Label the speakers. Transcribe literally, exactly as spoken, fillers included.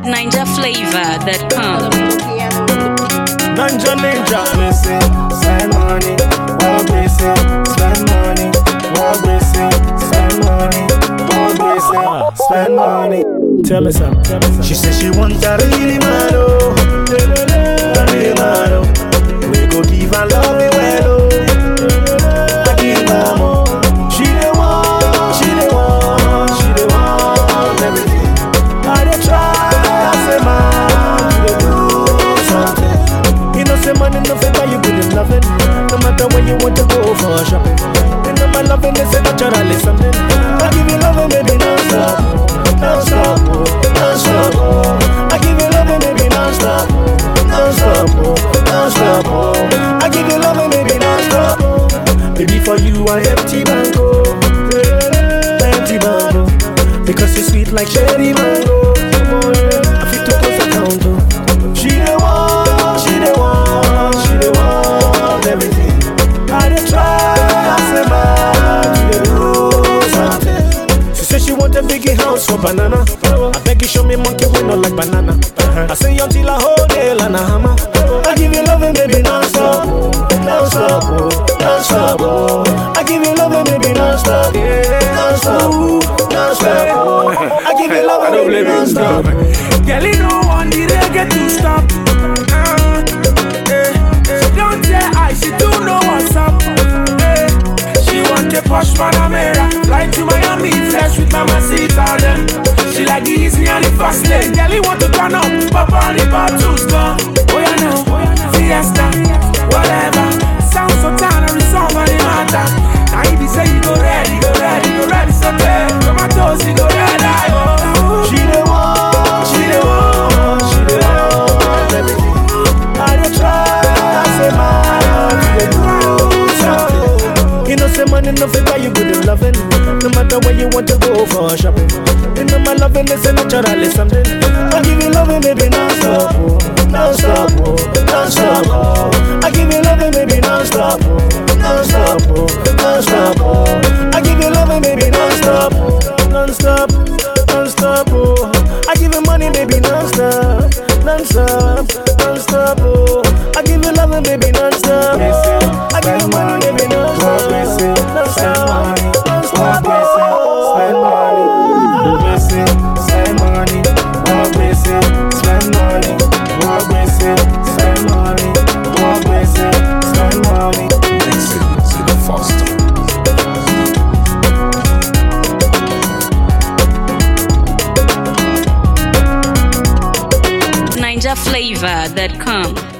Speaker 1: ninja flavor dot com.
Speaker 2: Ninja ninja, me say, spend money, walk me say, spend money, walk me say, spend money, walk me say, spend money. Tell me some, tell me some. She says she wants a really man, oh, a really man, oh. We go give her love me well, oh, I give her more. She the one, she the one, she the one, everything. I dey try, I say man, you dey do something. You know say money no fit buy you good loving. No matter when you want to go for shopping. You know my loving is a naturally something. I give you loving, baby, non-stop, non-stop, non-stop. I give you loving, baby, non-stop, non-stop, non-stop. I give you loving, baby, non-stop. Baby, for you I empty mango, empty mango. Because you're sweet like cherry mango. I feel to close account, oh. She the one, she the one, she the one, everything. I dey try, I say man, you dey do something. She say she want a biggie house for banana. I beg you show me monkey we not like banana. I say until I hold it and a hammer. I give you loving, baby, non-stop, non-stop, non-stop. I give you loving, baby, non-stop, non-stop, non-stop. I give you loving, baby, non-stop.
Speaker 3: Girl, you know one the reggae to stop. Uh, eh, eh. She don't tell I, she do know what's up. Eh. She want a posh Panamera, fly to Miami, flesh with Mamacita them. She like the easy and the fast lane. Girl, you want to turn up, pop on the bottles, go. Oh yeah, no, fiesta, whatever. Sound so tired, every song on the matter. Now if you say you go ready, go ready, go ready, so bad. Tomatoes, you go ready, oh.
Speaker 2: She the one, she the one, she the one, everything. I dey try, I say man, you dey do something. You know say money no fit buy you good loving. No matter where you want to go for shopping. You know my loving is a naturally something. I give you loving, baby, non-stop, non-stop, non-stop. I give you loving, baby, non-stop, non-stop, non-stop. I give you loving, baby, non-stop, non-stop, non-stop. I give you money, baby, non-stop, non-stop, non-stop. I give you loving, baby, non-stop. I give you money, baby, non-stop, non-stop, non-stop. Spend money, spend money, walk with it, spend money, walk with it, spend money, walk with it, spend money.
Speaker 4: Listen to the Foster.
Speaker 1: ninja flavor dot com.